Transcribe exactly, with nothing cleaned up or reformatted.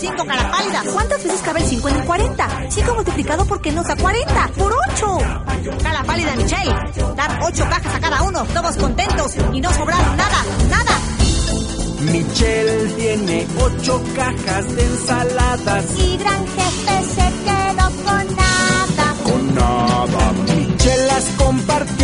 cinco cara pálida. ¿Cuántas veces cabe el cinco en el cuarenta? cinco multiplicado por qué nos da cuarenta. ¡Por ocho! Cara pálida, Michelle. Dar ocho cajas a cada uno, todos contentos y no sobrar nada, nada. Michelle tiene ocho cajas de ensaladas. Y gran jefe se quedó con nada. Con nada. Michelle las compartió